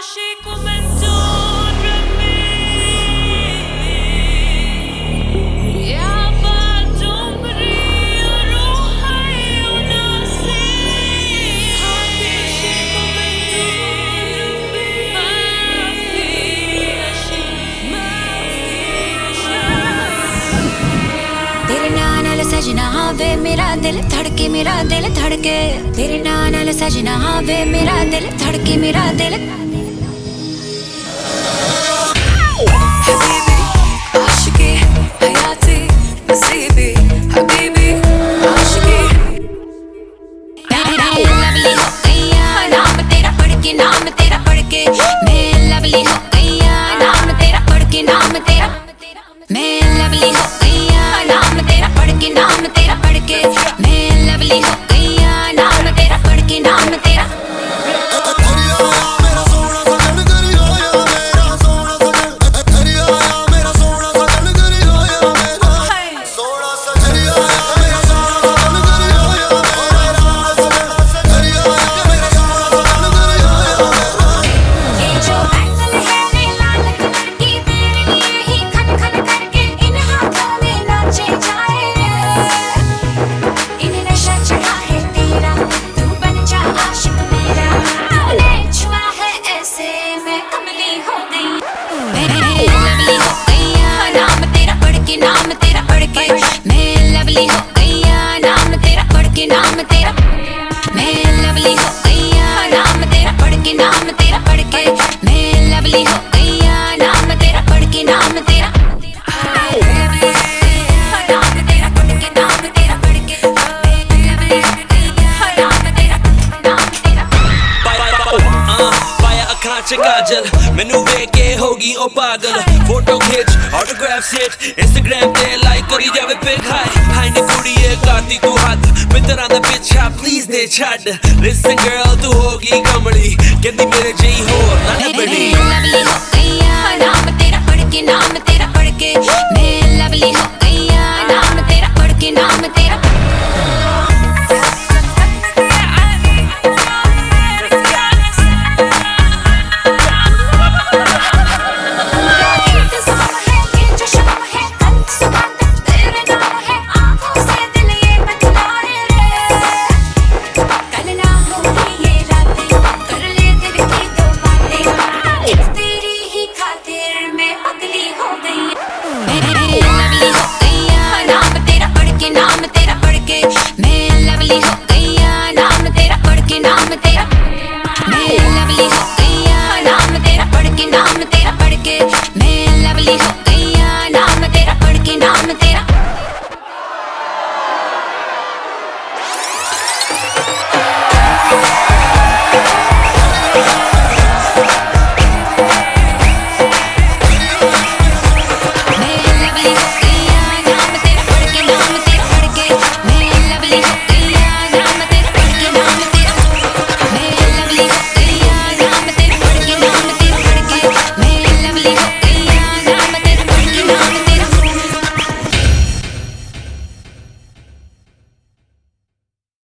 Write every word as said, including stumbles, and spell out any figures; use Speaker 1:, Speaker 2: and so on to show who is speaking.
Speaker 1: सजना वे मेरा दिल धड़के मेरा दिल धड़के तेरे नाल सजना वे मेरा दिल धड़के मेरा दिल हबीबी आशिकी हयाती नसीबी हबीबी आशिकी लवली हो गईया नाम तेरा पढ़ के नाम तेरा पढ़ के मैं लवली हो गईया नाम तेरा पढ़ के नाम तेरा मैं लवली हो गईया नाम तेरा पढ़ के नाम तेरा पढ़ के मैं लवली हो गईया नाम तेरा पढ़ के नाम तेरा नाम तेरा पढ़ के मैं लवली हो गईया नाम तेरा पढ़ के नाम तेरा मैं लवली हो गईया नाम तेरा पढ़ के नाम तेरा पढ़ के मैं लवली हो गईया नाम तेरा पढ़ के नाम तेरा नाम तेरा पढ़ के नाम तेरा पढ़ के नाम तेरा
Speaker 2: पाया अखां च काजल मैनू वेख के होगी ओ पागल फोटो खिच ऑटोग्राफ सेट इंस्टाग्राम ते लाइक करी जावे पिक हाई हाई ने कुड़िए करती तू हद मित्तरां दा पिछा प्लीज दे छड्ड लिसन गर्ल तू होगी कमली कहंदी मेरे जेही हो